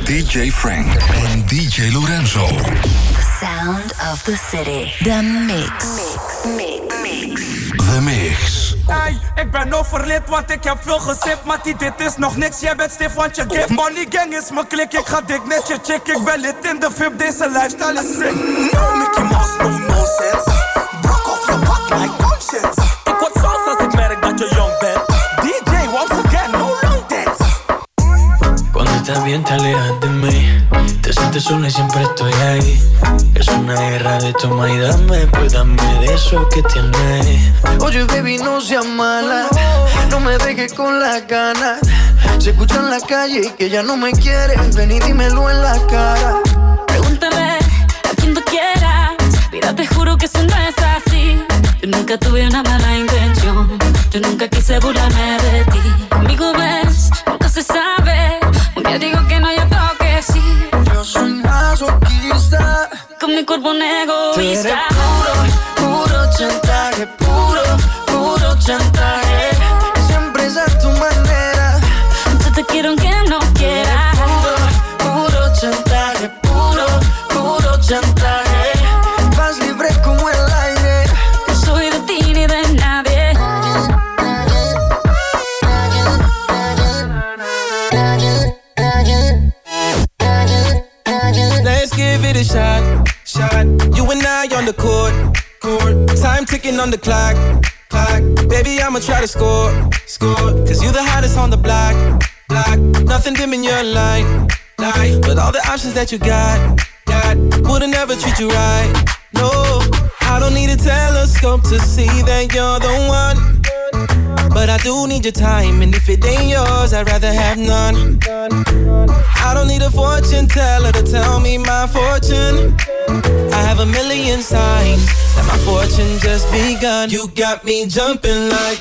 DJ Frank en DJ Lorenzo. The sound of the city. The Mix. The Mix. Hey, ik ben overlid, want ik heb veel gesipt. Mattie, dit is nog niks, jij bent stief, want je gift. Money gang is mijn klik, ik ga dik net je chick. Ik ben lid in de VIP, deze lifestyle is sick. No Mickey Mouse, no nonsense. Brok off your back like conscience. Ik word vals als ik merk dat je jong bent. DJ, once again, no long dance. Cuando estás bien te alejas de mí. Te sientes sola y siempre estoy ahí. Es una guerra de toma y dame, pues dame de eso que tienes. Oye baby, no seas mala, no me dejes con las ganas. Se escucha en la calle y que ya no me quieres. Ven y dímelo en la cara. Pregúntame a quien tú quieras. Mira, te juro que eso no es así. Yo nunca tuve una mala intención. Yo nunca quise burlarme de ti. Conmigo ves, nunca se sabe. Un día digo que no, yo creo que sí. Yo soy masoquista. Con mi cuerpo un egoísta. Tú eres puro chantaje. Puro chantaje. Siempre es a tu manera. Yo te quiero aunque no quieras. Puro chantaje. Puro chantaje. Vas libre como el aire. No soy de ti ni de nadie. Let's give it a shot. You and I on the court. Time ticking on the clock. Baby, I'ma try to score. Cause you the hottest on the block. Nothing dim in your light. But all the options that you got wouldn't ever treat you right. No, I don't need a telescope to see that you're the one. But I do need your time, and if it ain't yours, I'd rather have none. I don't need a fortune teller to tell me my fortune. I have a million signs that my fortune just begun. You got me jumping like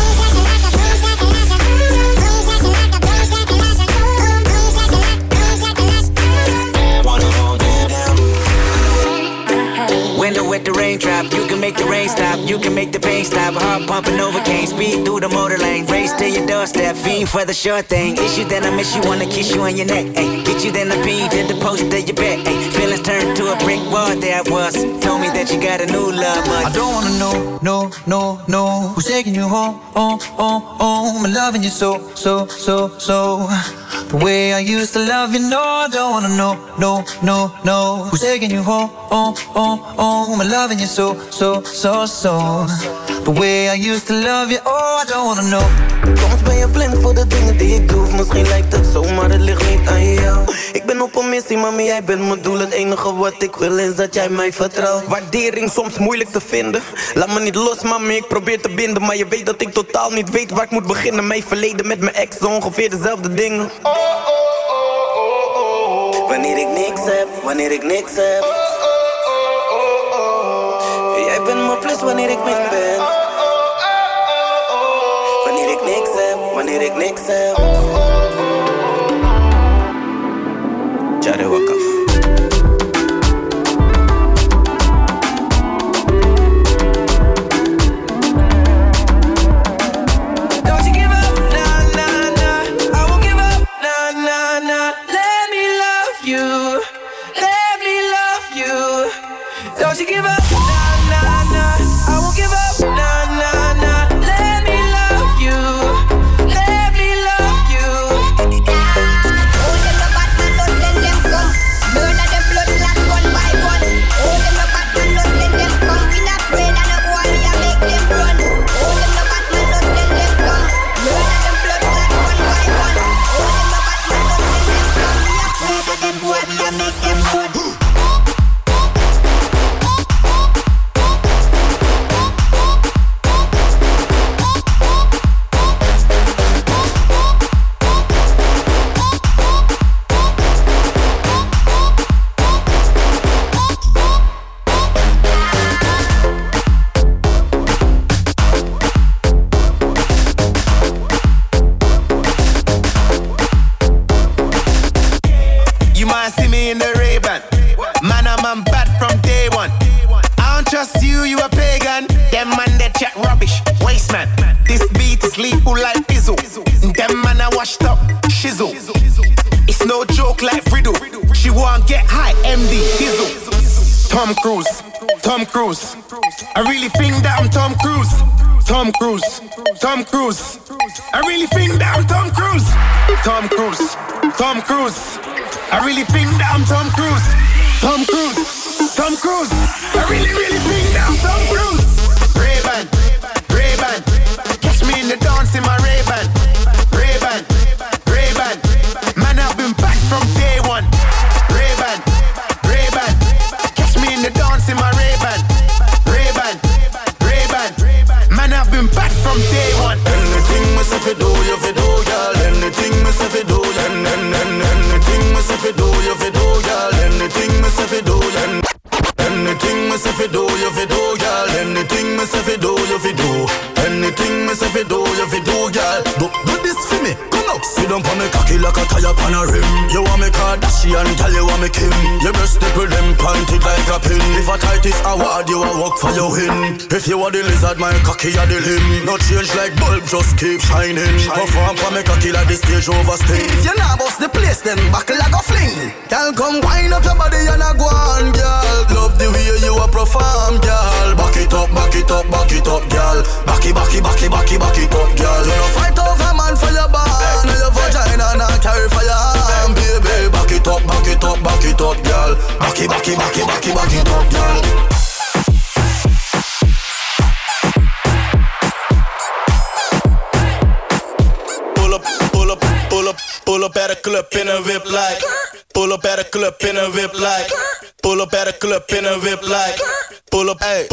window with the raindrop, you can make the rain stop, you can make the pain stop. Heart pumping over, can't speed through the motor lane. Race to your doorstep, fiend for the sure thing. Issue then I miss you, wanna kiss you on your neck. Ay, get you then I pee, then the post of your bed. Ay, feelings turned to a brick wall, there I was. Told me that you got a new love, but I don't wanna know who's taking you home. I'm loving you so. The way I used to love you, no, I don't wanna know who's taking you home. I'm loving you so. The way I used to love you, oh, I don't wanna know. Soms ben je blind voor de dingen die ik doe. Misschien lijkt het zo, maar het ligt niet aan jou. Ik ben op een missie, mami, jij bent mijn doel. Het enige wat ik wil is dat jij mij vertrouwt. Waardering soms moeilijk te vinden. Laat me niet los, mami, ik probeer te binden. Maar je weet dat ik totaal niet weet waar ik moet beginnen. Mijn verleden met mijn ex, ongeveer dezelfde dingen. Wanneer ik niks heb. Jij bent mijn plus wanneer ik min ben. Wanneer ik niks heb. Jare waka. flow joke like Riddle. She want get high, MD, Dizzle. Tom Cruise. I really think that I'm Tom Cruise. Tom Cruise. I really think that I'm Tom Cruise. Tom Cruise. I really think that I'm Tom Cruise. Tom Cruise. I really think that I'm Tom Cruise. Ray-Ban. Catch me in the dance in my Ray-Ban. Man, I've been back from day one. Ray-Ban. Catch me in the dance in my Ray-Ban. Man, I've been back from day one. Anything myself you do, girl. Anything myself you do, anything myself you do, girl. Anything myself you do, anything myself you do, girl. Anything myself you do, anything myself you do, girl. Do this for me. Sit down on me cocky like a tire on a rim. You want me Kardashian, girl, you want me Kim. Your breast nipple them pointed like a pin. If a tightest award, you a work for your win. If you are the lizard, my cocky are the limb. No change like bulb, just keep shining. Perform for me cocky like the stage oversting. If you not bust the place, then buckle like a fling. Girl, come wind up your body and a go on, girl. Love the way you a perform, girl. Back it up, girl. Back it up, girl. You no fight over man for your band. Your vagina not carry for your arm, baby. Back it up, girl. Back it up, girl. Pull up at a club in a whip like. Pull up at a club in a whip like. Pull up at a club in a whip like. Pull up at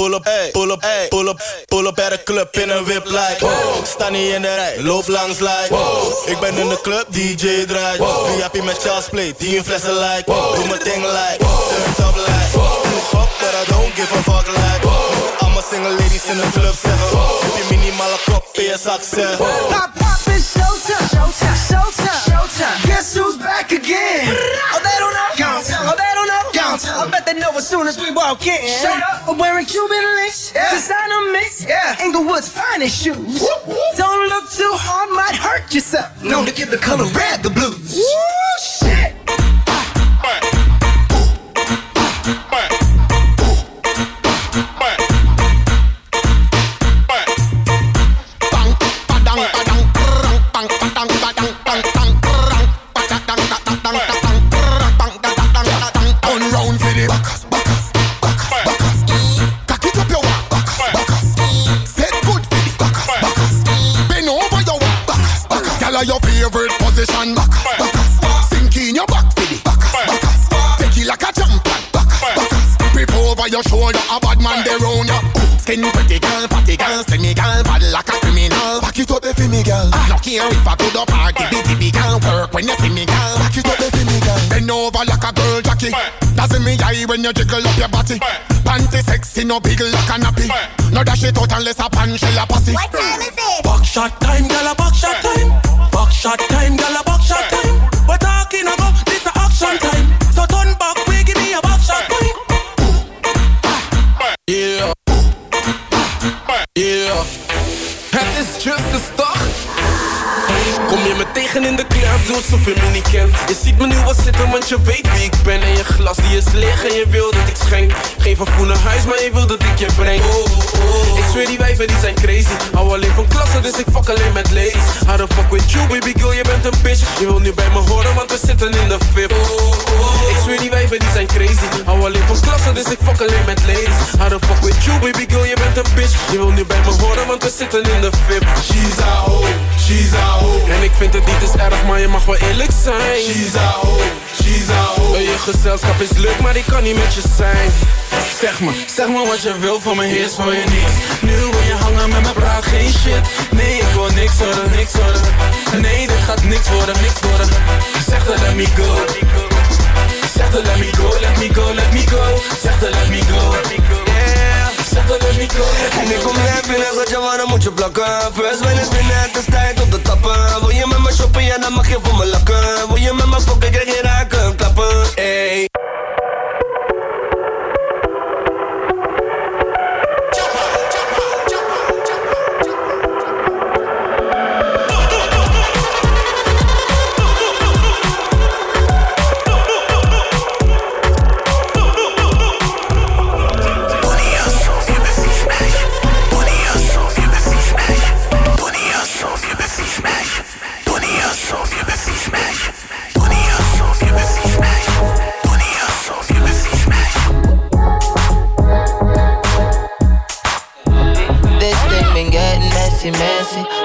a club in a whip like. Sta niet in de rij, loop langs like. Ik ben in de club, DJ draait. VIP met Charles Play, 10 flessen like. Doe mijn ding like, turn up like. Fuck but I don't give a fuck like. Allemaal single ladies in de club zeggen. Heb je minimale kop in je zak zeg. Pop is showtime. Guess who's back again? Oh, they don't know. I bet they know as soon as we walk in. Shut up. I'm wearing Cuban links, designer mix, Inglewood's finest shoes. Don't look too hard, might hurt yourself. Known to give the color red the blues. Woo, shit. Your favorite position, sink in your back for the take it like a champion, grip over your shoulder, a bad man there round ya. Skin pretty girl, fatty girl, slimmy girl, bad like a criminal. Back it up for me girl. No care if I go to party, bitty girl, work when you see me girl. Back it up for me girl. Bend over like a girl jockey. Doesn't me eye when you jiggle up your body. Panty sexy, no big like a nappy. No dash it out unless a pan shell a pussy. What time is it? Back shot time, girl, a back shot time. Back shot time, girl, a back shot time. We're talking about this a action time. So turn back, we give me a back shot time. Yeah. Het is just de start. Kom je me tegen in de club, doe alsof je me niet kent. Je ziet me nu wat zitten, want je weet wie ik ben. En je glas die is leeg en je wil dat ik schenk. Geen vervoer naar huis, maar je wil dat ik je breng. Ik zweer die wijven die zijn crazy. Hou alleen van klassen, dus ik fuck alleen met ladies. How the fuck with you, baby girl, je bent een bitch. Je wil nu bij me horen, want we zitten in de VIP. Ik zweer die wijven die zijn crazy. Hou alleen van klassen, dus ik fuck alleen met ladies. How the fuck with you, baby girl, je bent een bitch. Je wil nu bij me horen, want we zitten in de VIP. She's a hoe. En ik vind het niet eens erg, maar je mag wel eerlijk zijn. She's a hoe. Je gezelschap is leuk, maar ik kan niet met je zijn. Zeg me wat je wil van me, heers van je niks. Nu wil je hangen met me, praat geen shit. Nee, ik wil niks horen. Nee, dit gaat niks worden. Zeg dat let me go. Zeg dat let me go. Zeg dat let me go. Zeg dat let me go. En ik kom net binnen, zat je waar dan moet je plakken. First when it's binnen, het is tijd om te tappen. Wil je met me shoppen, ja dan mag je voor me lakken. Wil je met me fokken, krijg je raken, klappen. Ey.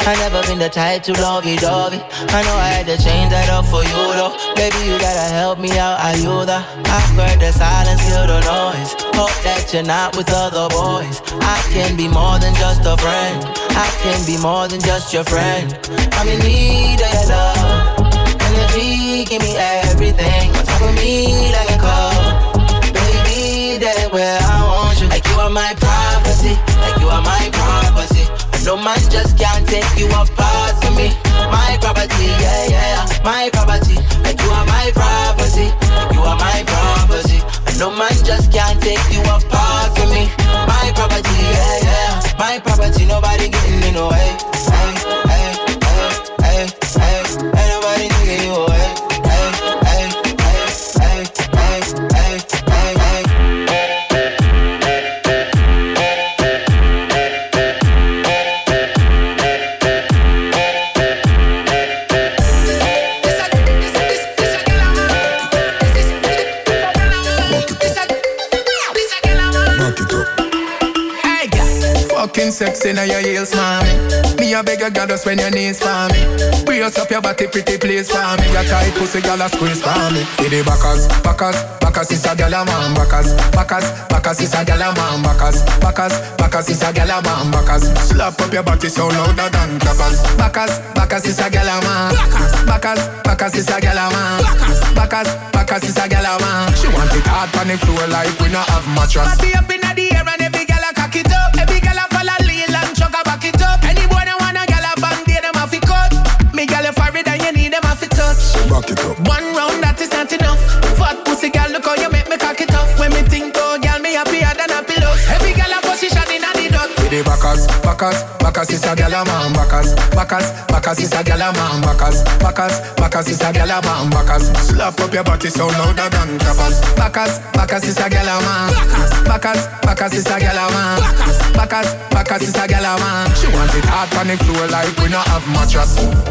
I never been the type to lovey-dovey. I know I had to change that up for you though. Baby, you gotta help me out, Ayuda. I've heard the silence, hear the noise. Hope that you're not with other boys. I can be more than just a friend. I can be more than just your friend. I'm in need of your love. Energy, give me everything. On top of me like a cup. Baby, that's where I want you. Like you are my property. Like you are my property. No man just can't take you apart from me. My property, yeah, yeah, my property. Like you are my property. Like you are my property. No man just can't take you apart from me. My property, yeah, yeah, my property. Nobody getting in the way. Hey, hey, hey, hey, hey. Ain't nobody taking you away. Hey, hey, hey, hey, hey, hey, hey, hey. Sexy now your heels for me. Me a beg you goddess when your knees for me. Brace up your body pretty please for me. Your tight pussy girl a squeeze for me. See the backers, backers, backers is a girl a man. Backers, backers, backers is a girl a man. Backers, backers, backers is a girl a man. Backers, slap up your body so louder than clappers. Backers, backers is a girl a man. Backers, backers is a girl a man. Backers, backers is a girl a man. She want it hard on the floor like we not have mattress. Body up inna the air and every girl a cock it up. Every girl a follow lean and chugga back it up. Any boy that wanna girl a bang day them have to cut. Me girl you forehead and you need them have to touch. Back it up. One round that is not enough. Fat pussy girl look how you make me cock it off. When me think oh girl me happier than a pillow. Every girl a position inna the dot. See the backers, backers, backers is a girl a man. Backers, backers, backers is a girl a man. Backers, backers, backers is a girl a man. Backers, slap up your body so louder than clappers. Backers, backers is a girl a man. Backers, backers is a girl a man. Backers, backers is a girl a man. She want it hard on the floor like we not have mattress.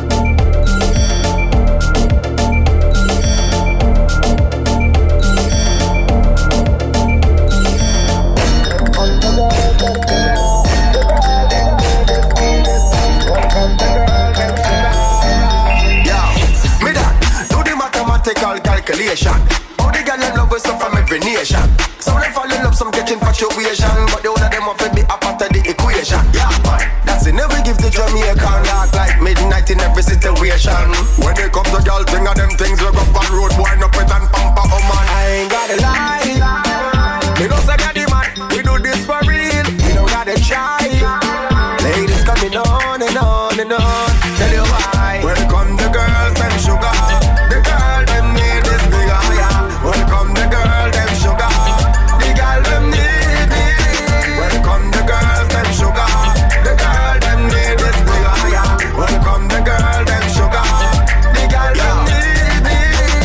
Calculation. All the girls in love with some from every nation. Some they fall in love, some catch infatuation. But the other them have to be a part of the equation. Yeah, but that's it. Never give the Jamaican dark like midnight in every situation. When they come to girl, thing of them things we go on road, wind up with and pamper, oh man. I ain't gotta lie. Me no say the man, we do this for real. We don't gotta try. Ladies coming on and on and on. Tell you why. Welcome the girls, them sugar. The girl them need this big yeah. Welcome the girl, them sugar. The girl them need me. Welcome the girls, them sugar. The girl them need this big yeah. Welcome the girl, them sugar. The girl them need me.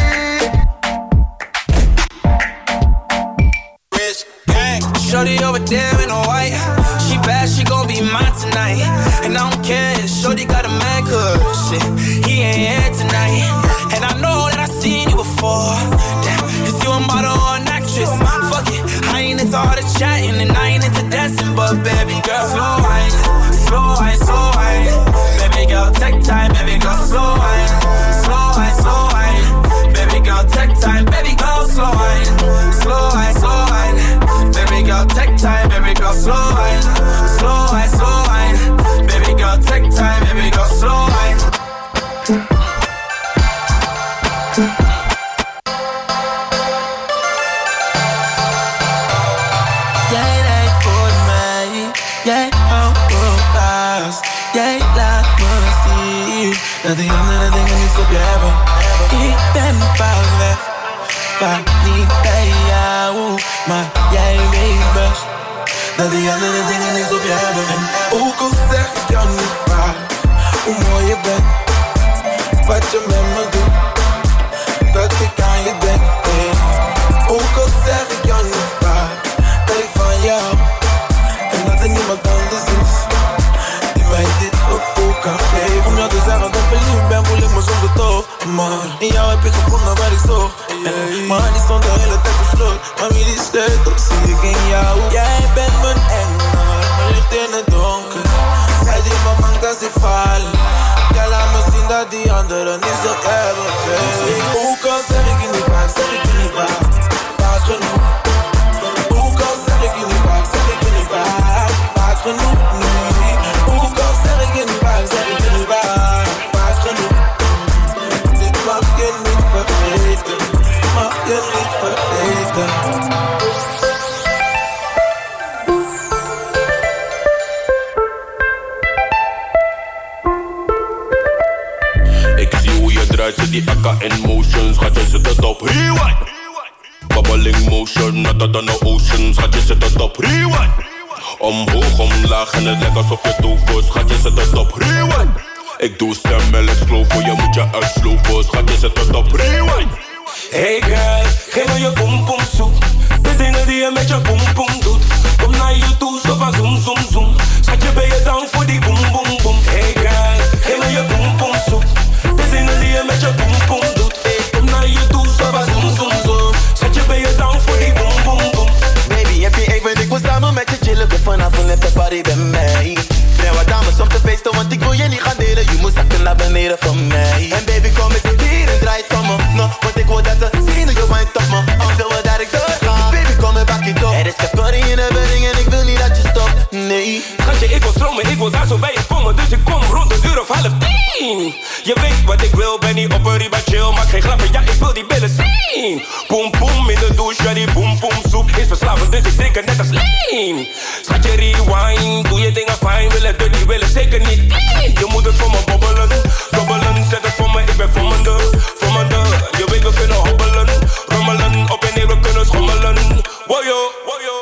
Rich gang, shorty over there in a white. She bad, she gon' be mine tonight. And I don't care, shorty got a man, cause shit, he ain't here tonight. And I know that I seen you before. Damn, is you a model or an actress? Fuck it, I ain't into all the chatting and I ain't into dancing, but baby girl, slow wine, slow wine, slow wine. Baby girl, take time, baby girl, slow wine, slow wine, slow wine. Baby girl, take time, baby girl, slow wine, slow wine, slow wine. Baby girl, take time, baby girl, slow wine, slow wine, slow wine. Baby girl, take time, baby girl, slow wine. Dat die andere dingen niet op je hebben. Ik ben fout weg, vaak niet bij jou. Maar jij weet best dat die andere dingen niks op je hebben. En ook al zeg ik jou niet vaak hoe mooi je bent, wat je met me doet, dat ik aan je denk. Ook al zeg ik jou niet vaak dat ik van jou en dat er niemand anders is die mij dit gevoel kan geven. Om jou te zeggen dat ik verliefd ben, voel ik me soms het hoofd. Maar in jou heb ik gevonden waar ik zocht. Maar die stond de hele tijd op slot. Maar wie die sleutel zie ik in jou. Jij bent mijn engel, maar ligt in het donker. Zij die me mijn fantasiefall. Ja, laat me zien dat die anderen niet zo hebben, baby. Ook al zeg ik je niet vaak, zeg ik je niet vaak. Vaak genoeg. Ook al zeg ik je niet vaak, zeg ik je niet vaak. Vaak genoeg, nee. Ook al zeg ik je niet vaak, zeg ik je niet vaak. Vaak genoeg. Dit mag je niet vergeten. Mag je niet vergeten. Zet die akka in motion, schatje zet het op rewind. Bubbling motion, natter dan de ocean, schatje zet het op rewind. Omhoog, omlaag en het lijkt alsof je tover, schatje zet het op rewind. Ik doe Sam Ellis sloven, je moet je uitsloven, schatje zet het op rewind. Hey girl, geef me je boom boom zoek. De dingen die je met je boom boom doet. Kom naar je toe, zo van zoom zoom zoom. Schatje ben je down voor die boom boom boom. Hey girl, geef me je boom boom zoek. De dingen die je met je boom boom doet. Kom naar je toe, zo van zoom zoom zoom. Schatje ben je down voor die boom boom boom. Baby, heb je even, ik wil samen met je chillen. We vanavond left de party bij mij. Breng wat dames om te feesten, want ik wil je niet gaan delen. Je moet zakken naar beneden van mij. En baby, kom eens hier en draai het van me. No, want ik wil dat ze zien hoe je wint op me. Ik wil wel dat ik doorga. Baby, kom en bak je top. Er is geen party in de wedding en ik wil niet dat je stopt. Nee. Schatje, ik wil stromen, ik wil daar zo bij je komen. Dus ik kom rond 1:30 of 9:30. Je weet wat ik wil, ben niet op een riba chill. Maak geen grappen, ja, ik wil die billen zien. Boom, boom, in de douche, ja, die boom, boom soep is verslavend, dus ik drink het net als lean. Schatje, rewind, doe je dingen fijn. Wil het dirty, wil het zeker niet. Je moet het voor me bobbelen, dobbelen. Zet het voor me, ik ben vormende. Je weet, we kunnen hobbelen, rommelen. Op en neer, we kunnen schommelen. Woyo, woyo.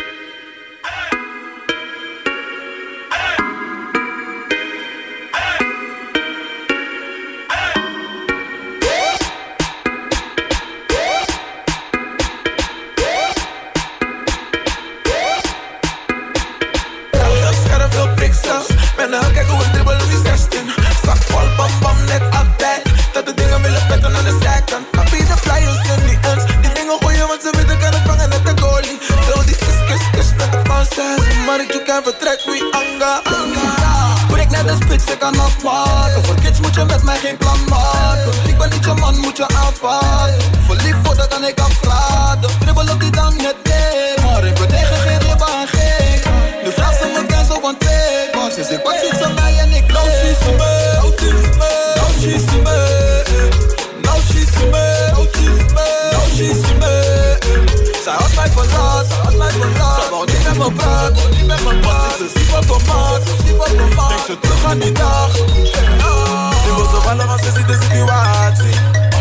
En dan kijk hoe ik dribbel in die 16. Zak vol, bam bam, net altijd. Dat de dingen willen petten aan de zijkant. Papi de flyers in die ends. Die dingen gooien want ze weten kan het vangen net de goalie. Wil die kiss met de Franses. Maar ik zoek en vertrek wie anga. Breek net de spits, ik kan afmaken. Voor kids moet je met mij geen plan maken. Ik ben niet je man, moet je aanvallen. Verliefd voordat dan ik afraden. Dribbel op die dan net deed. Maar ik ben tegen geen ribben en geen. Nu vraagt ze me ken zo van twee. Sinds ik was iets aan mij en ik nou she's me, nou she's me, nou she's me, nou she's me, nou she's me. Zij had mij verlaat, ze wou niet met me praten, niet met me praten. Ze ziet wat op maat, denk ze terug aan die dag. Nu wil ze vallen want ze ziet de situatie.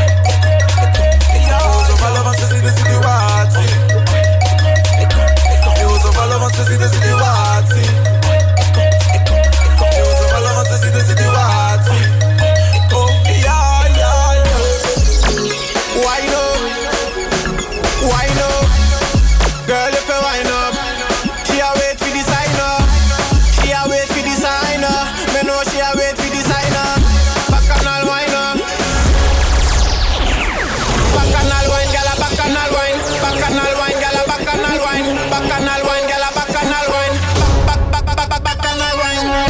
Nu wil ze vallen want ze ziet de situatie. Nu wil ze vallen want ze ziet de situatie. De situatie. Oh, ja, ja, ja. Why no? Why no? Girl, if you wind up, she a wait for designer. She a wait for designer. Me know she a wait for designer. Bacchanal wine up. Bacchanal wine, gala, bacchanal wine. Bacchanal wine, gala, bacchanal wine. Bacchanal wine, gala, bacchanal wine. Bacchanal wine.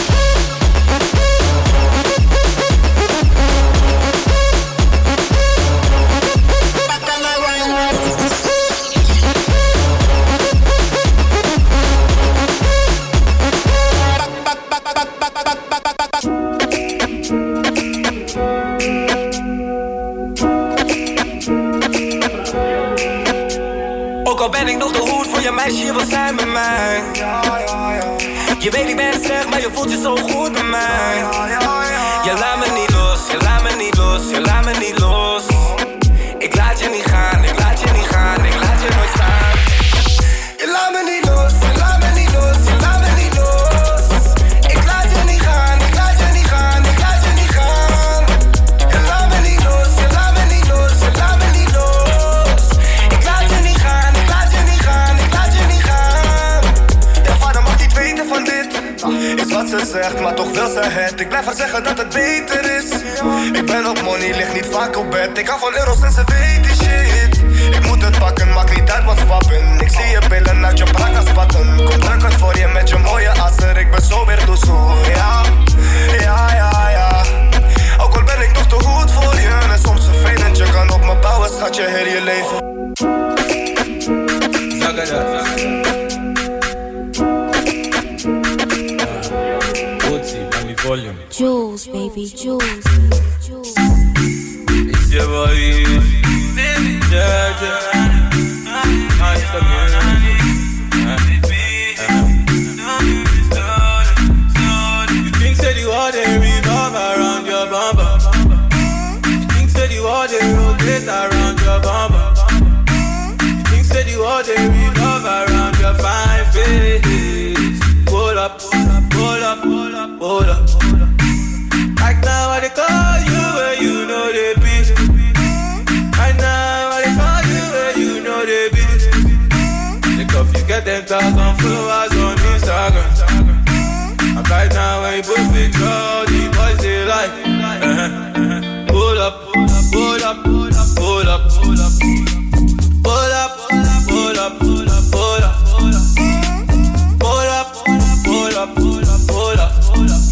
Ook al ben ik nog de hoed voor je meisje, je wil zijn bij mij. Je weet ik ben slecht, maar je voelt je zo goed bij mij. Je laat me niet los, je laat me niet los, je laat me niet los. Ik laat je niet gaan, ik laat je niet gaan, ik laat je nooit staan. Je laat me niet los, je laat me niet los, je laat me niet los. Ik laat je niet gaan, ik laat je niet gaan, ik laat je niet gaan. Je laat me niet los, je laat me niet los, je laat me niet los. Ik laat je niet gaan, ik laat je niet gaan, ik laat je niet gaan. Je vader mag niet weten van dit. Is wat ze zegt, maar toch wil ze het. Ik blijf haar zeggen dat het beter is. Ik ben op money, lig niet vaak op bed. Ik hou van euro's en ze weet die shit. Ik moet het pakken, maakt niet uit wat spappen. Ik zie je pillen uit je brak spatten. Kom druk het voor je met je mooie asser. Ik ben zo weer loesoe, ja. Ja, ja, ja. Ook al ben ik nog te goed voor je. En soms vervelend, je kan op me bouwen, schatje, heel je leven. Jules, baby, Jules. It's your boy, Jaja. Nice to meet you. You think said you all day revolve around your bumper. You think said you all day rotate around your bumper. You think said you all day revolve around your fine face. Pull up, pull up, pull up, pull up. Right now I call you where you know they be. Right now I call you where you know they be. Think of you get them 1,000 followers on Instagram. And right now when you put picture, the boys they like. Pull up, pull up, pull up, pull up, pull up, pull up, pull up, pull up, pull up, pull up, pull up, pull up, pull up, pull up.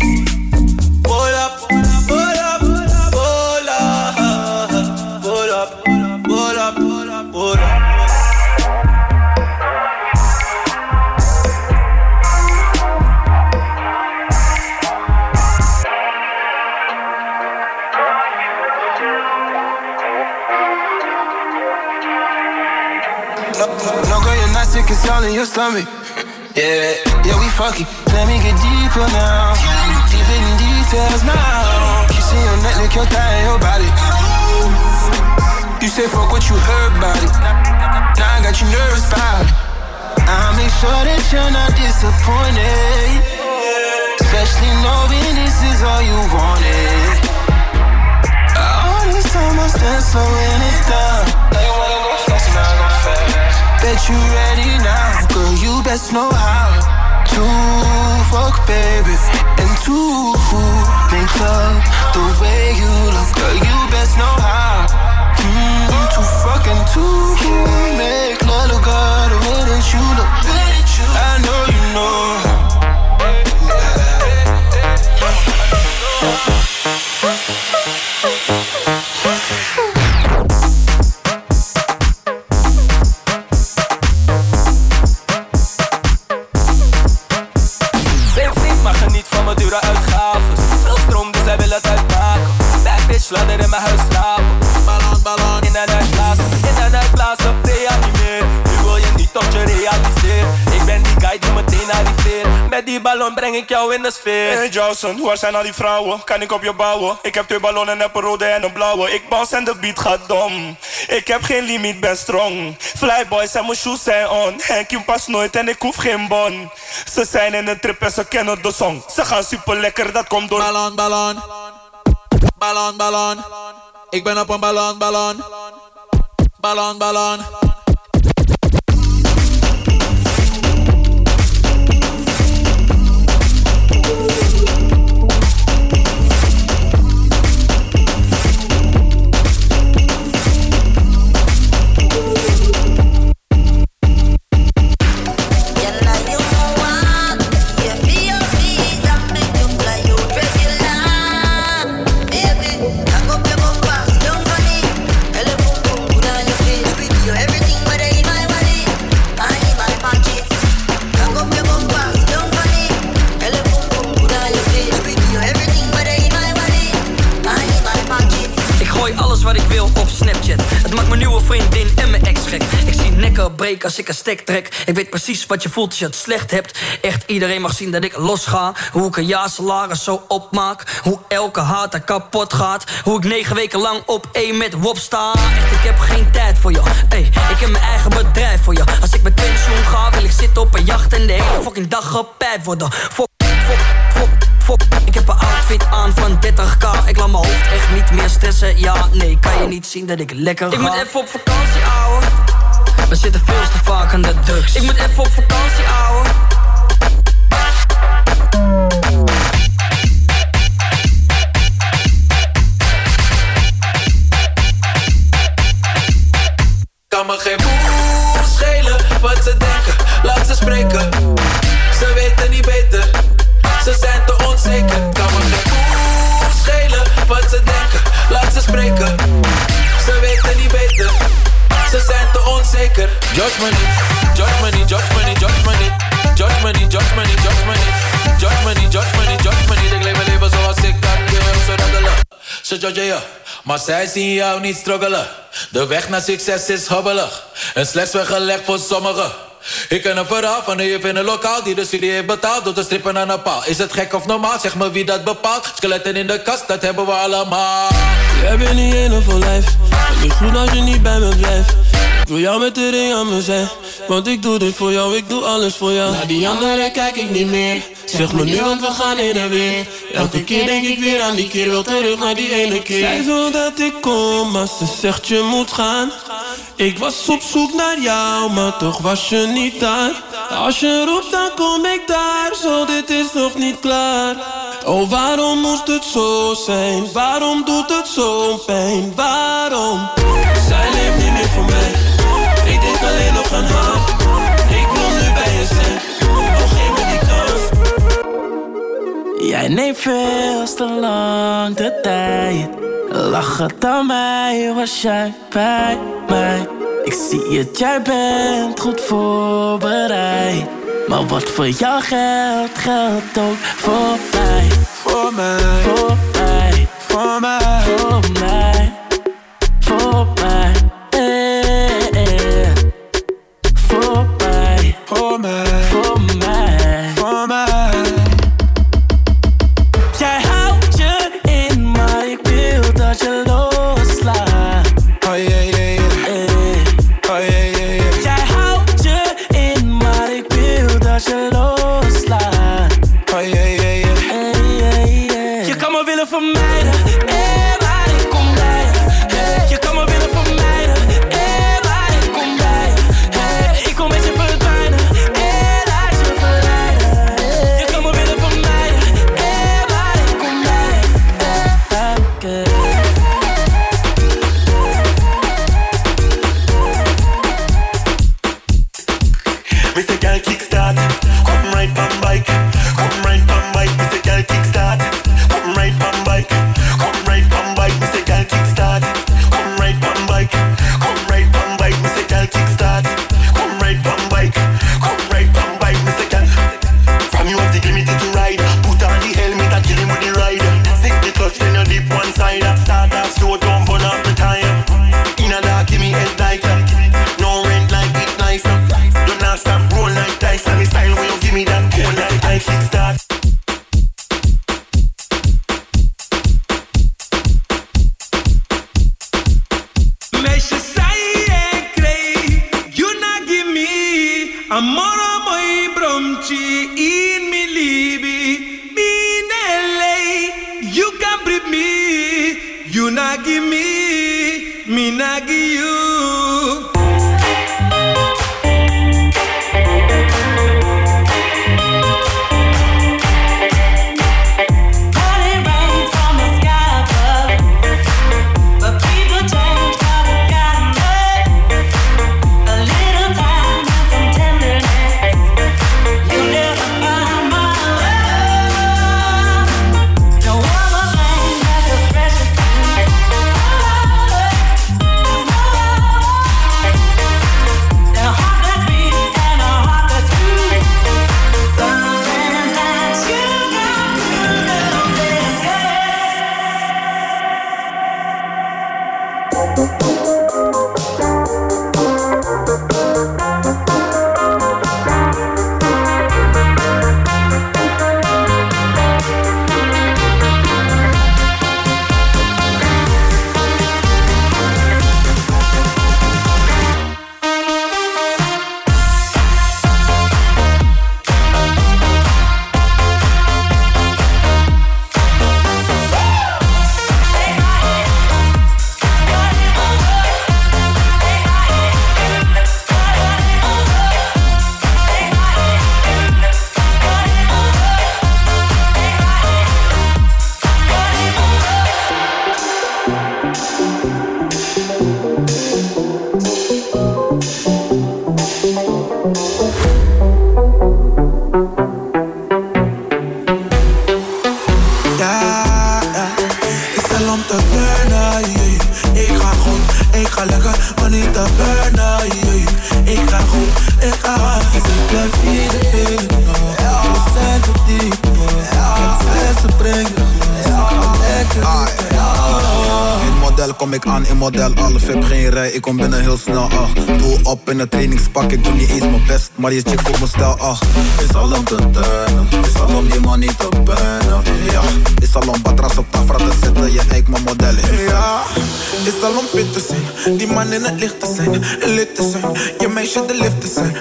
No girl, you're not sick, it's all in your stomach. Yeah, yeah, we fucking. Let me get deeper now. Deep in details now. Kissing your neck, lick your thigh and your body. You say fuck what you heard about it. Now I got you nervous about it. I'll make sure that you're not disappointed. Especially knowing this is all you wanted. All this time I stand slowing it down. Now you wanna go fast, now I go fast. Bet you ready now, girl, you best know how to fuck, baby, and to make love the way you look. Girl, you best know how to fuck and to make love, look, girl, the way that you look. I know you know. Laat in mijn huis slapen. Ballon, ballon, in en uitblazen, reanimeer. Nu wil je niet tot je realiseert. Ik ben die guy die meteen arriveert. Met die ballon breng ik jou in de sfeer. Hey Johnson, waar zijn al die vrouwen? Kan ik op je bouwen? Ik heb 2 ballonnen, heb een rode en een blauwe. Ik bounce en de beat gaat dom. Ik heb geen limiet, ben strong. Flyboys en mijn shoes zijn on. Henkie pas nooit en ik hoef geen bon. Ze zijn in een trip en ze kennen de song. Ze gaan super lekker, dat komt door. Ballon, ballon. Ballon, ballon. Ik ben op een ballon, ballon. Ballon, ballon. Break als ik een stek trek. Ik weet precies wat je voelt als je het slecht hebt. Echt iedereen mag zien dat ik losga. Hoe ik een jaar salaris zo opmaak. Hoe elke haat er kapot gaat. Hoe ik 9 weken lang op 1 met WOP sta. Echt, ik heb geen tijd voor je. Ey, ik heb mijn eigen bedrijf voor je. Als ik met pensioen ga, wil ik zitten op een jacht en de hele fucking dag gepijpt worden. Fok, ik heb een outfit aan van 30k. Ik laat mijn hoofd echt niet meer stressen. Ja, nee, kan je niet zien dat ik lekker ga. Ik moet even op vakantie, ouwe. We zitten veel te vaak aan de drugs. Ik moet even op vakantie, ouwe. Kan me geen boel schelen wat ze denken. Laat ze spreken. Ze weten niet beter. Ze zijn te onzeker. Kan me geen boel schelen wat ze denken. Laat ze spreken. Ze weten niet beter. Ze zijn te onzeker. Judge me niet, judge me niet, judge me niet, judge me niet. Judge me niet, judge me niet, judge me niet. Judge me niet, judge me niet, judge me niet. Ik leef mijn leven zoals ik dat wil. Ze roddelen, ze judgen je, maar zij zien jou niet struggelen. De weg naar succes is hobbelig en slechts weggelegd voor sommigen. Ik ken een verhaal van een juf in een lokaal die de studie heeft betaald door te strippen aan een paal. Is het gek of normaal? Zeg me wie dat bepaalt. Skeletten in de kast, dat hebben we allemaal. Jij bent niet één voor lijf. Het is goed als je niet bij me blijft. Ik wil jou met de ring aan me zijn. Want ik doe dit voor jou, ik doe alles voor jou. Naar die anderen kijk ik niet meer. Zeg me nu, want we gaan heen en weer. Elke keer denk ik weer aan die keer. Wil terug naar die ene keer. Zij wil dat ik kom, maar ze zegt je moet gaan. Ik was op zoek naar jou, maar toch was je niet daar. Als je roept, dan kom ik daar. Zo, dit is nog niet klaar. Oh, waarom moest het zo zijn? Waarom doet het zo'n pijn? Waarom? Zij leeft niet meer voor mij. Ik denk alleen nog aan haar. Ik wil nu bij je zijn. Oh, geef me die kans. Jij neemt veel te lang de tijd. Lach het aan mij, was jij bij mij? Ik zie het, jij bent goed voorbereid. Maar wat voor jou geldt, geldt ook voor mij. Voor mij, voor mij, voor mij, voor mij, voor mij, voor mij, voor mij, voor mij, voor mij. Jij houdt je in, maar ik wil dat je loslaat. Oh yeah, yeah, yeah. Oh yeah, yeah, yeah. Jij houdt je in, maar ik wil dat je loslaat. Oh yeah, yeah, yeah. Je kan me willen vermijden, maar ik kom bij je. Je kan me willen vermijden, maar ik kom bij je. Ik kom met je verdwijnen, laat je verleiden. Je kan me willen vermijden, maar ik kom bij je. Mr. Girl kickstart, come right on bike, come right on bike. Mr. Girl kickstart, come right on bike, come right on bike. Mr. Girl kickstart, come right on bike, come right on bike. Mr. Girl kickstart, come right on bike, come right on bike. Mr. Girl, from you have the limited to ride. Put on the helmet and kill him with the ride. Stick the clutch, then you dip one side. Start off slow, don't burn off the tire. In a dark, give me head like no rent like it nice. Don't not stop, roll like dice. And the style when you give me that cool like I kickstart. Meisje, sai e crei, you na give me amore moi bronchi in mi libi, mi nelle, you can breathe me, you na give me na give you. Anita Burna, ik ga goed, ik ga hard. Ik blijf iedereen, we zijn te diep. Ze brengen, ik ga lekker. In model kom ik aan, in model alles. Heb geen rij, ik kom binnen heel snel. Doe op in het trainingspak, ik doe niet eens mijn best, maar je chick voelt me stijl. Is al om te turnen, is al om die money te burnen. Ja, is al om batras op tafra te zetten, je eik mijn model in. Ja, is al om fit te zijn, die man in het licht te zijn, lid te zijn, je meisje de lift te zijn.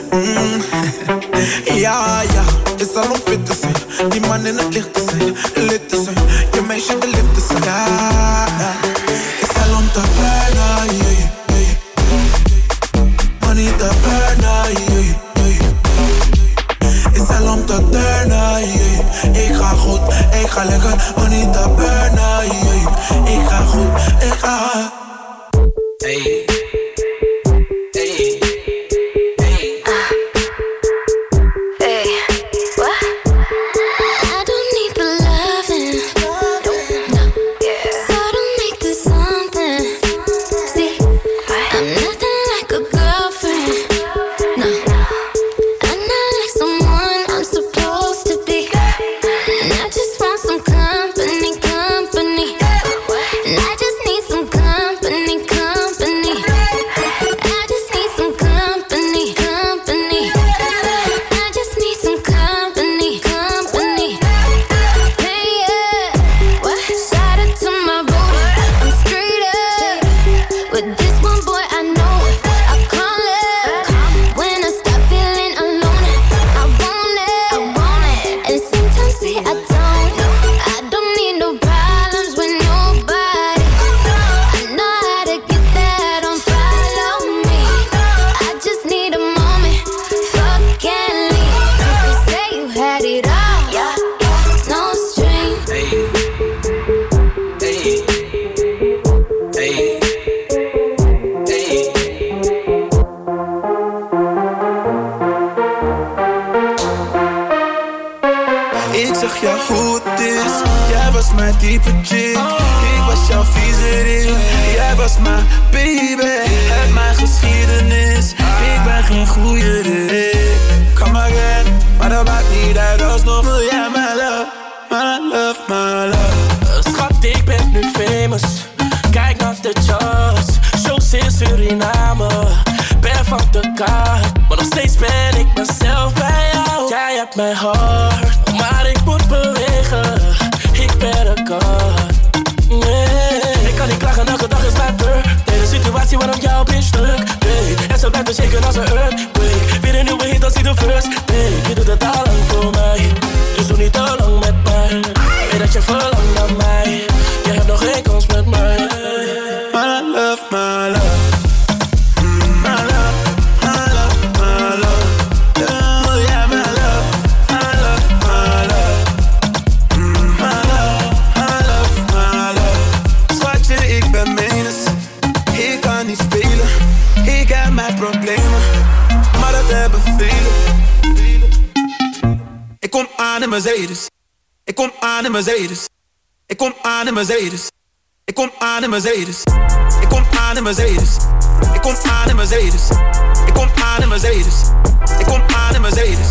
Ja, is al om fit te zijn, die man in het licht te zijn, lid te zijn, je meisje de lift te zijn. Ja, is al om te burnen, Anita Burna, is al om te turnen, ik ga goed, ik ga lekker. Anita Burna, ik ga goed, ik ga hard. Hey. Mijn hart, maar ik moet bewegen. Ik ben een kat. Nee, ik kan niet klagen, elke dag is mijn beurt. Deze situatie waarom jouw bitch stuk. Nee, en ze blijft shaken als een earthquake. Weer een nieuwe hit als die de first. Nee, je doet het al lang voor mij. Dus doe niet te lang met mij. Weet dat je verlangt naar mij. Je hebt nog geen kans met mij. My love, my love. Mercedes. Ik kom aan in Mercedes. Ik kom aan in Mercedes. Ik kom aan in Mercedes. Ik kom aan in Mercedes. Ik kom aan in Mercedes. Ik kom aan in Mercedes. Ik kom aan in Mercedes.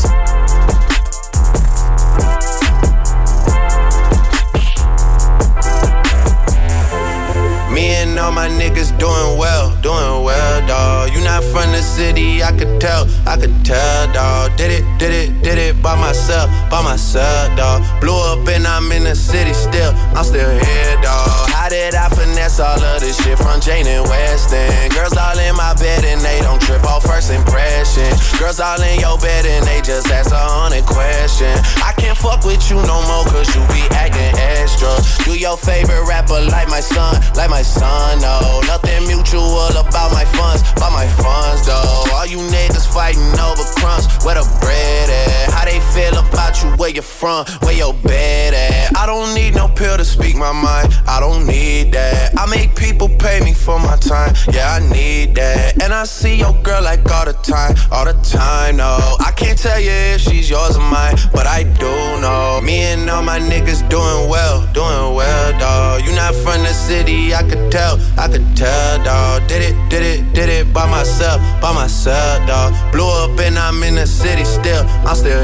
Me and all my niggas doing well, dawg. You not from the city, I could tell, dawg. Did it by myself, dawg. Blew up and I'm in the city still, I'm still here, dawg. How did I finesse all of this shit from Jane and Weston? Girls all in my bed and they don't trip off first impression. Girls all in your bed and they just ask 100 questions. I can't fuck with you no more cause you be acting extra. Do your favorite rapper like my son, no. Nothing mutual about my funds, though. All you niggas fighting over crumbs, where the bread at? How they feel about you, where you from, where your bed at? I don't need no pill to speak my mind, I don't need that. I make people pay me for my time, yeah, I need that. And I see your girl like all the time, no. I can't tell you if she's yours or mine, but I do know. Me and all my niggas doing well, dawg. You not from the city, I could tell, dawg. Did it by myself, dawg. Blew up and I'm in the city still, I'm still.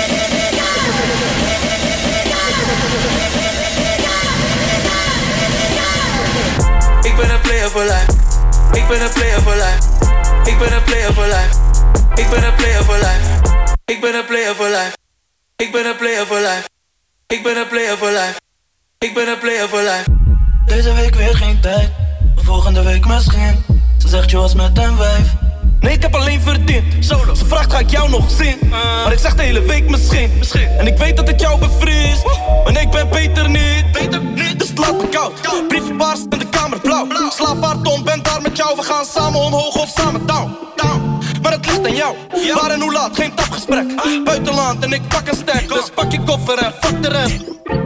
Ik ben een player for life. Ik ben een player for life. Ik ben een player for life. Ik ben een player for life. Ik ben een player for life. Ik ben een player for life. Ik ben een player for life. Ik ben een player for life. Deze week weer geen tijd, volgende week misschien. Ze zegt je was met een wijf. Nee, ik heb alleen verdiend. Solo. Ze vraagt ga ik jou nog zien, maar ik zeg de hele week misschien. En ik weet dat het jou bevriest, maar nee, ik ben beter niet. Dus het laat me koud. Briefje paars in de kamer blauw. Slaap hard om, ben daar met jou. We gaan samen omhoog of samen down. Maar het ligt aan jou. Waar en hoe laat, geen tapgesprek. Buitenland en ik pak een stek. Dus pak je koffer en fuck de rest.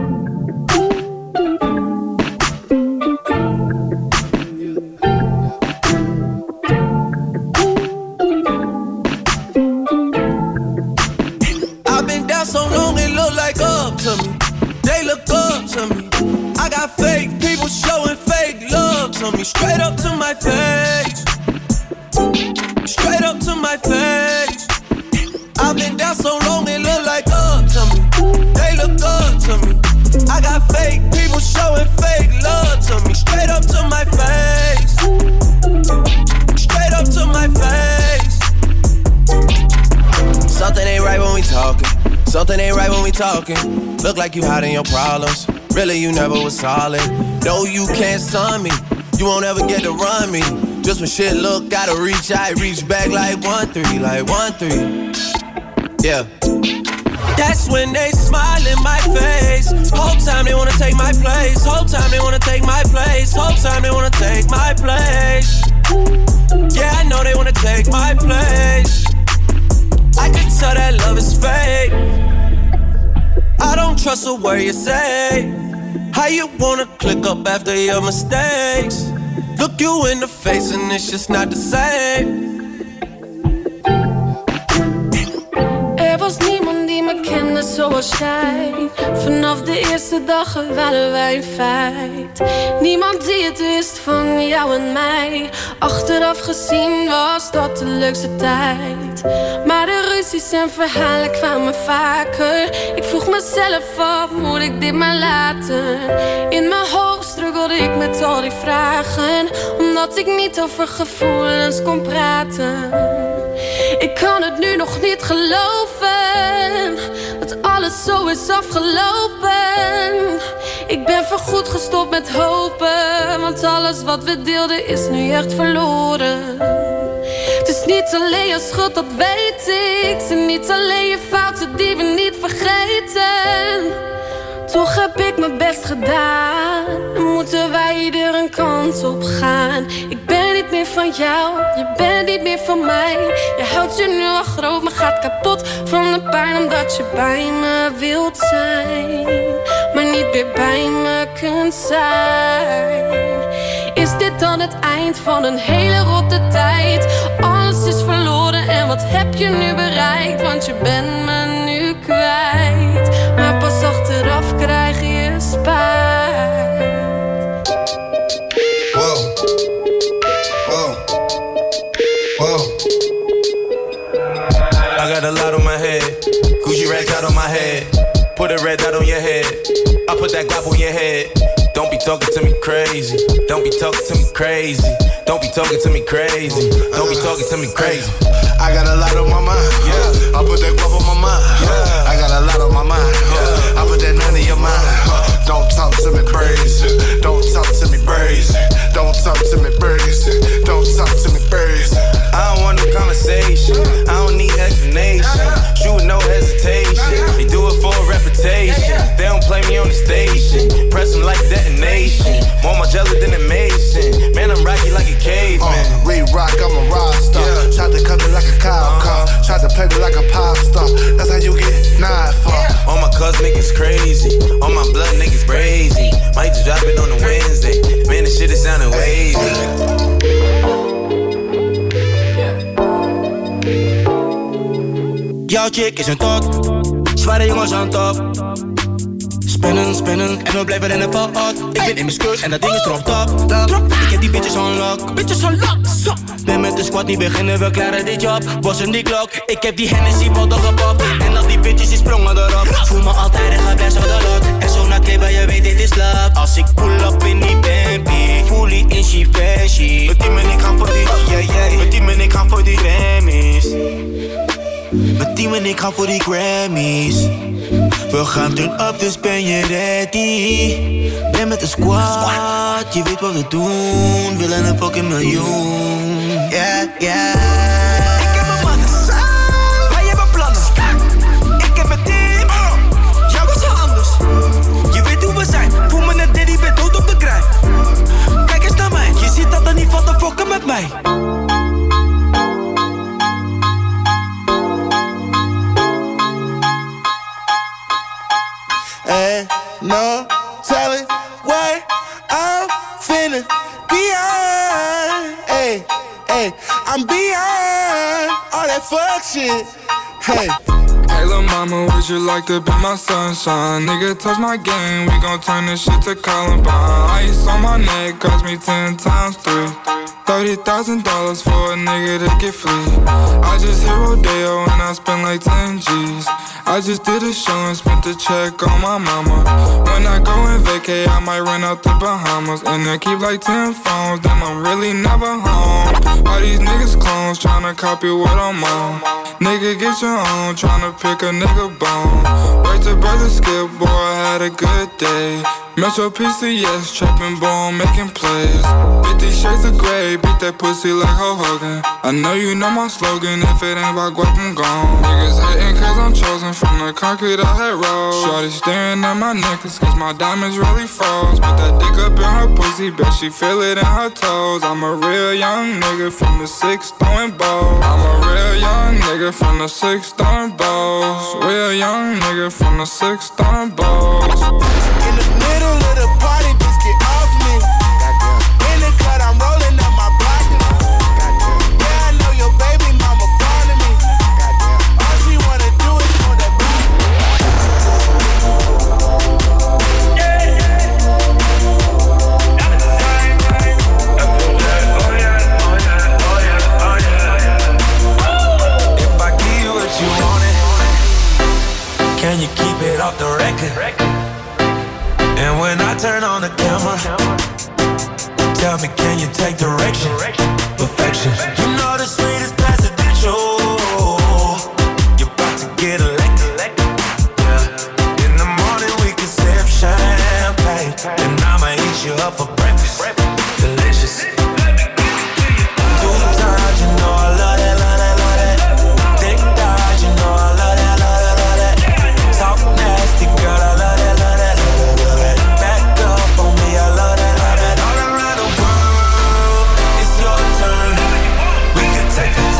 So long it look like up to me. They look up to me. I got fake people showing fake love to me. Straight up to my face. Straight up to my face. I've been down so long it look like up to me. They look up to me. I got fake people showing fake love to me. Straight up to my face. Straight up to my face. Something ain't right when we talking. Something ain't right when we talking. Look like you hiding your problems. Really, you never was solid. No, you can't sun me. You won't ever get to run me. Just when shit look, gotta reach, I reach back like 1-3, like 1-3. Yeah. That's when they smile in my face. Whole time they wanna take my place. Whole time they wanna take my place. Whole time they wanna take my place. Yeah, I know they wanna take my place. I can tell that love is fake. I don't trust a word you say. How you wanna click up after your mistakes? Look you in the face and it's just not the same. Er was niemand die me kende zoals jij. Vanaf de eerste dag waren wij een feit. Niemand die het wist van jou en mij. Achteraf gezien was dat de leukste tijd. Maar de ruzies en verhalen kwamen vaker. Ik vroeg mezelf af, moet ik dit maar laten? In mijn hoofd struggelde ik met al die vragen, omdat ik niet over gevoelens kon praten. Ik kan het nu nog niet geloven, dat alles zo is afgelopen. Ik ben voorgoed gestopt met hopen, want alles wat we deelden is nu echt verloren. Het is niet alleen je schuld, dat weet ik. Het zijn niet alleen je fouten die we niet vergeten. Toch heb ik mijn best gedaan en moeten wij ieder een kant op gaan. Ik ben niet meer van jou, je bent niet meer van mij. Je houdt je nu al groot, maar gaat kapot van de pijn, omdat je bij me wilt zijn, maar niet meer bij me kunt zijn. Is dit dan het eind van een hele rotte tijd? Alles is verloren en wat heb je nu bereikt? Want je bent me nu kwijt, maar pas achteraf krijg je spijt. Wow, wow, wow. I got a lot on my head, Gucci racks out on my head. Put a red dot on your head, I put that guap on your head. Don't be talking to me crazy. Don't be talking to me crazy. Don't be talking to me crazy. Don't be talking to me crazy. I got a lot on my mind. Yeah. I put that guap on my mind. Yeah. I got a lot on my mind. Yeah. I put that none in your mind. Don't talk to me crazy. Don't talk to me crazy. Don't talk to me crazy. Don't talk to me crazy. I don't want no conversation. I don't need explanation. Shoot with no hesitation. They do it for a reputation. They don't play me on the station. Press them like detonation. More Margiela than a Mason. Man, I'm rocky like a caveman. We rock, I'm a rock star. Yeah. Tried to cut me like a cop car. Tried to play me like a pop star. That's how you get knife for. All my cuz niggas crazy. All my blood niggas crazy. Might just drop it on a Wednesday. Man, this shit is sounding wavy. chick is een tot. Zware jongens aan top. Spinnen, en we blijven in de pot. Ik ben in mijn skirt en dat ding is drop top. Ik heb die bitches on lock. Ben met de squad, niet beginnen, we klaren dit job. Bossen die klok, ik heb die Hennessy bottle gepopt. En al die bitches die sprongen erop. Voel me altijd en ga blij zo de lot. En zo na klippen, je weet dit is love. Als ik pull up in die Bambi, fully in she fashion. Mijn team en ik gaan voor die, mijn team en ik gaan voor die Grammys. Mijn team en ik gaan voor die Grammys. We gaan turn up, dus ben je ready? Ben met de squad, je weet wat we doen. Willen een fucking miljoen. Yeah, yeah. Ik heb mijn mannen, wij hebben plannen. Ik heb mijn team, jou is anders. Je weet hoe we zijn, voel me net Diddy, ben dood op de grind. Kijk eens naar mij, je ziet dat er niet valt te fokken met mij. Ain't no telling what I'm finna beyond. Hey, hey, I'm beyond all that fuck shit. Hey. Hey lil' mama, would you like to be my sunshine? Nigga, touch my game, we gon' turn this shit to Columbine. Ice on my neck, cost me 10 times 3. $30,000 for a nigga to get free. I just hit Rodeo and I spent like 10 G's. I just did a show and spent the check on my mama. When I go and vacay, I might run out the Bahamas. And I keep like 10 phones, damn I'm really never home. All these niggas clones tryna copy what I'm on. Nigga get your own, tryna pick a nigga bone. Wait till brother Skip, boy, I had a good day. Metro PCS, trapping bone, making plays. 50 shades of grey, beat that pussy like Hulk Hogan. I know you know my slogan, if it ain't about guap, I'm gone. Niggas hating cause I'm chosen from the concrete I had rolled. Shorty staring at my necklace cause my diamonds really froze. Put that dick up in her pussy, bet she feel it in her toes. I'm a real young nigga from the 6 throwing balls. I'm a real young nigga from the 6 throwing balls. Real young nigga from the 6 throwing balls. In the middle of the party, bitch, get off me. In the cut, I'm rolling up my block. Yeah, I know your baby mama fond of me. All she wanna do is for that block. If I give you what you wanted, can you keep it off the record? And when I turn on the camera, tell me, can you take direction? Perfection. You know the sweetest presidential. You're about to get elected. Yeah. In the morning we can sip champagne, and I'ma eat you up for breakfast. Delicious. 2 times, you know I love that, love that, love that. Thick thighs, you know I love that, love that, love that. Talk nasty, girl, I love that, love that. Take a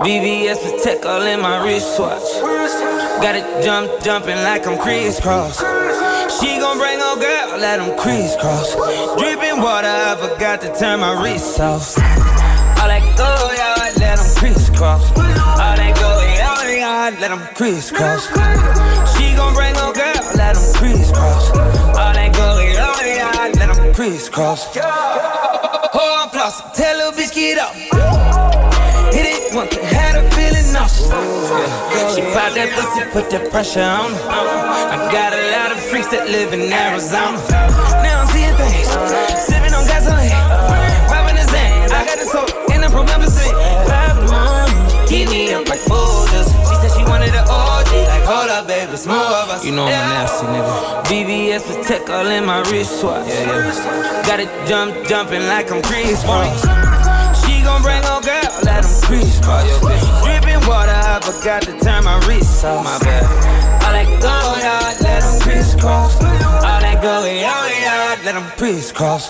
VVS with tech all in my wristwatch. Got it jumping like I'm crisscross. She gon' bring her girl, let them crisscross. Dripping water, I forgot to turn my wrist off. All that go, yeah, let them crisscross. All that go, yeah, let them crisscross. She gon' bring her girl, let them crisscross. All that go, yeah, let them crisscross. Oh, I'm flossing, tell little bitch get up. Hit it once, had her feeling nauseous. She popped that pussy, put that pressure on her. I got a lot of freaks that live in Arizona. Now I'm seeing things, sipping on gasoline, popping the Zan. I got the soap and I'm from Memphis. Keep me up like boulders. She said she wanted an OG, like hold up, baby, it's more of us. You know I'm a nasty nigga. VVS with tech all in my wristwatch. Got it jumping like I'm crisscross. She gon' bring her girl, let them crisscross. Dripping water, I forgot to turn my wrist off. My bad. All that go, yeah, let them crisscross. All that go, yeah, let them crisscross.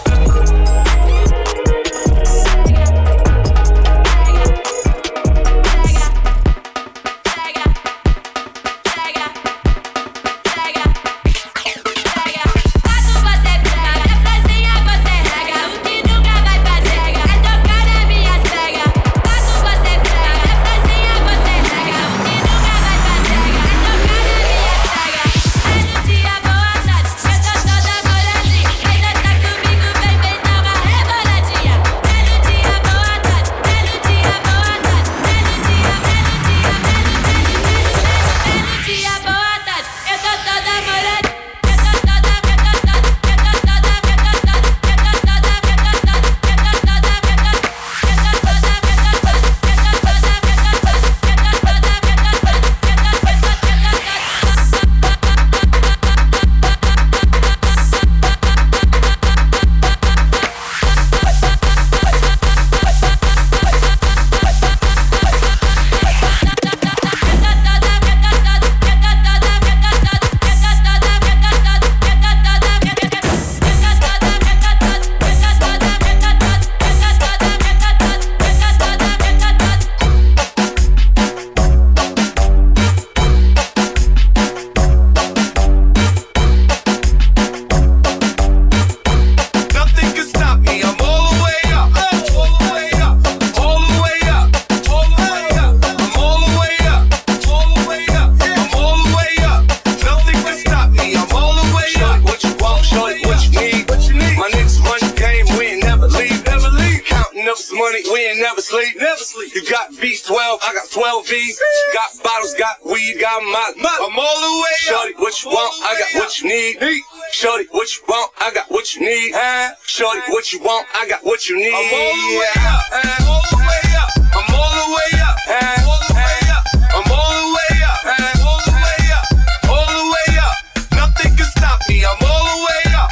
What you want, I got what you need. I'm all the way up, all the way up. I'm all the way up, all the way up. I'm all the way up, all the way up, all the way up. Nothing can stop me. I'm all the way up.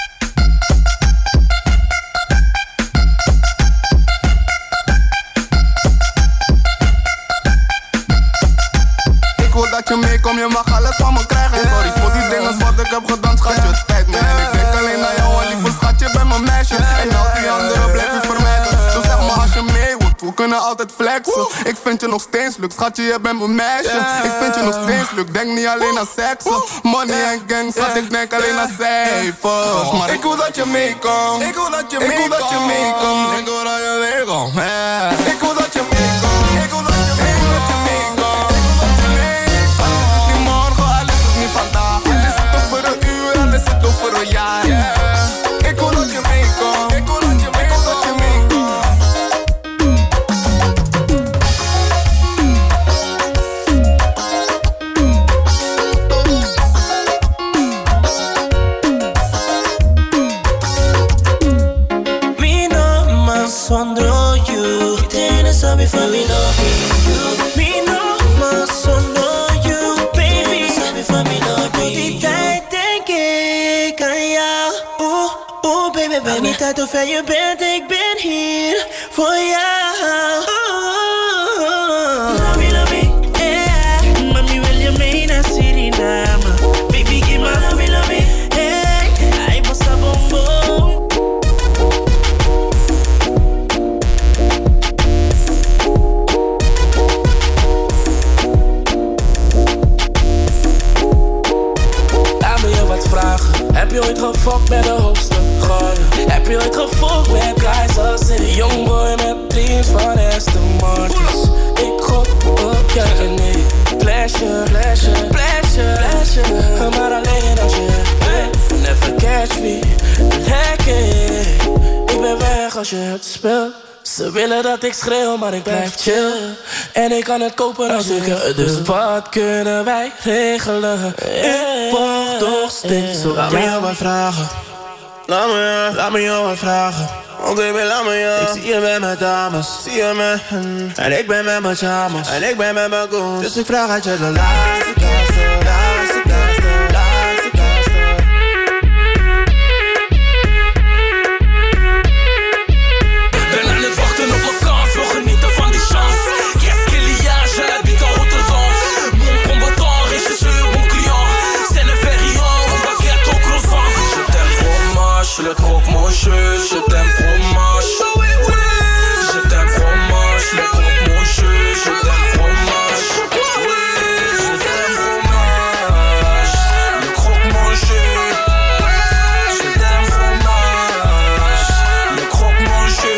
Ik wil dat je meekomt, je mag alles van me krijgen. Sorry voor die dingen wat ik heb gedaan, schatje, het spijt me. En ik denk alleen naar jou, en lieve schatje, ben mijn meisje. En al die anderen blijf je vermijden. Dus zeg maar als je mee wilt, we kunnen altijd flexen. Ik vind je nog steeds leuk, schatje, je bent mijn meisje. Ik vind je nog steeds leuk, denk niet alleen aan seksen. Money en gang, schat, ik denk alleen aan cijfers. Maar ik wil dat je meekomt. Ik wil dat je meekomt. Ik wil dat je meekomt. Ik wil dat je meekomt. Ik wil dat je meekomt. Ik wil dat je meekomt. Over een jaar. Ik wil dat je meekomt. Ik wil dat je meekomt. Dat je meekomt. Mi nombre sondro you. Tienes a mi familia. Mi nombre sondro you, baby. Sabi familia. Maakt niet uit hoe ver je bent, ik ben hier voor jou. Love me, yeah. Mami, wil je mee naar Suriname? Baby, give me love me, hey. Ay, bossa bonbon. pleasure, maar alleen als je never catch me, lekker. Ik ben weg als je het speelt. Ze willen dat ik schreeuw, maar ik blijf chill. En ik kan het kopen als ik het. Dus wat kunnen wij regelen? Ik wacht nog steeds op. Laat me jou wat vragen. Laat me jou wat vragen. Want baby, laat me jou. Ik zie je met mijn dames. Zie je met hen. En ik ben met mijn charmers. En ik ben met mijn goons. Dus ik vraag uit je de laatste kasten. Laatste kasten. Laatste kasten. Ben aan het wachten op een kans. We genieten van die chance. Yes, Kiliage, j'habite en Rotterdam. Mon combattant, regisseur, mon client. C'est le Ferrion, on baguette au croissant. Je t'aime fromage, le croque-monsieur. Je t'aime fromage. Je t'aime fromage, le croque-monsieur. Je t'aime fromage. Je t'aime fromage, le croque-monsieur. Je t'aime fromage, le croque-monsieur.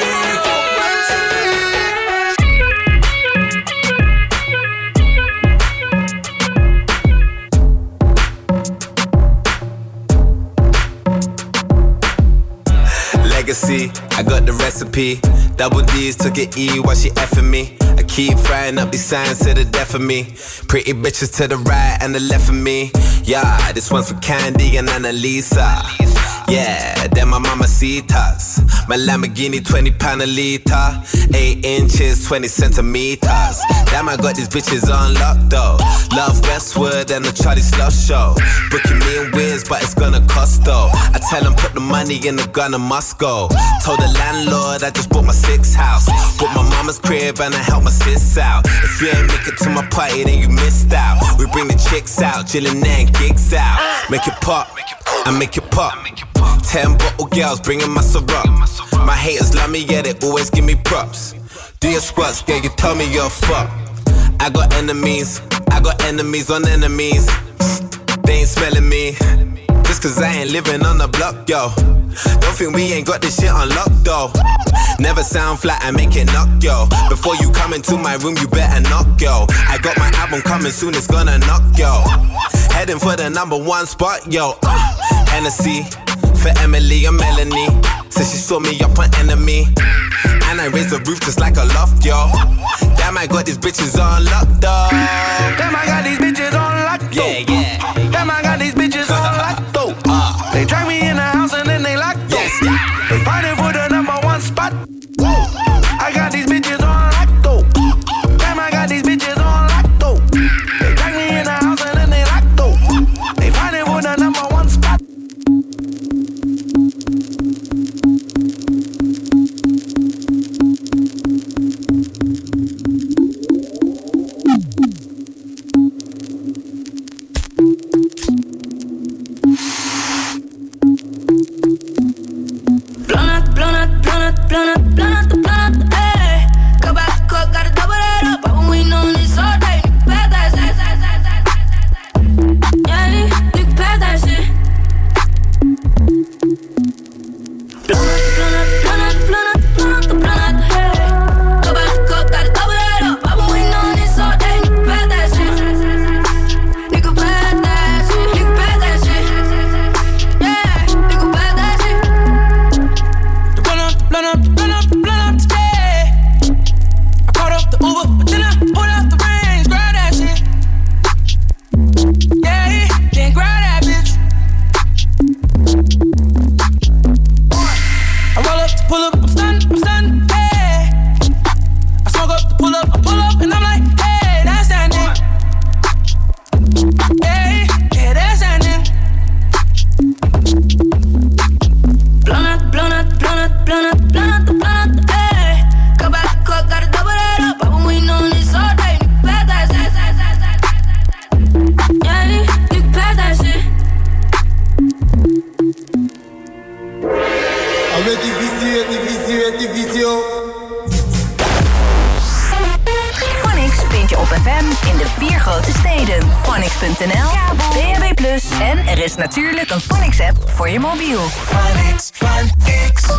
Legacy, I got the recipe. Double D's took it E while she effing me. I keep frying up these signs to the death of me. Pretty bitches to the right and the left of me. Yeah, this one's for Candy and Annalisa. Yeah, they're my mamacitas. My Lamborghini 20 a liter. 8 inches, 20 centimeters. Damn, I got these bitches on lock though. Love Westwood and the Charlie Sloth Show. Booking me in Wiz, but it's gonna cost though. I tell them put the money in the gun and must go. Told the landlord I just bought my 6th house. Bought my mama's crib and I helped my sis out. If you ain't make it to my party, then you missed out. We bring the chicks out, chillin' and gigs out. Make it pop, I make it pop. 10 bottle girls bringing my syrup. My haters love me, yeah, they always give me props. Do your squats, yeah, you tell me you're fuck. I got enemies on enemies. They ain't smelling me, just cause I ain't living on the block, yo. Don't think we ain't got this shit on lock, though. Never sound flat, I make it knock, yo. Before you come into my room, you better knock, yo. I got my album coming soon, it's gonna knock, yo. Heading for the #1 spot, yo. Hennessy, for Emily and Melanie. Said she saw me up on Enemy. And I raised the roof just like a loft, yo. Damn, I got these bitches on lock, though. Damn, I got these bitches on lock, though. Yeah, yeah. Damn, I got these bitches on lock, though. They drag me in the house and then they lock, though. Yes, yeah. They fighting for the #1 spot. I got these bitches on lock, though. Damn, I got these bitches on lock, though. They drag me in the house and then they lock, though. They fighting for the #1 spot. Phonics vind je op FM in de 4 grote steden. Phonics.nl, kabel, DAB+, en er is natuurlijk een Phonics app voor je mobiel. Phonics.